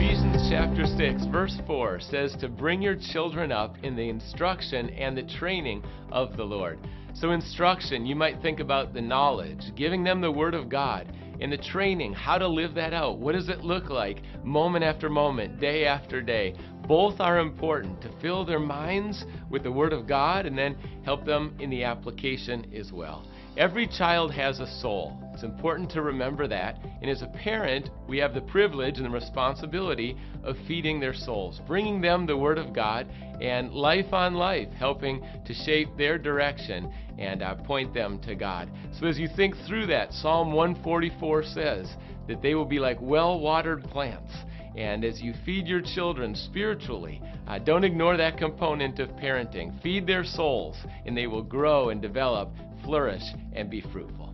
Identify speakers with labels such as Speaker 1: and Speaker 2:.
Speaker 1: Ephesians chapter 6, verse 4 says to bring your children up in the instruction and the training of the Lord. So instruction, you might think about the knowledge, giving them the Word of God, and the training, how to live that out. What does it look like moment after moment, day after day? Both are important to fill their minds with the Word of God and then help them in the application as well. Every child has a soul. It's important to remember that. And as a parent, we have the privilege and the responsibility of feeding their souls, bringing them the Word of God and life on life, helping to shape their direction and point them to God. So as you think through that, Psalm 144 says that they will be like well-watered plants. And as you feed your children spiritually, don't ignore that component of parenting. Feed their souls, and they will grow and develop, flourish, and be fruitful.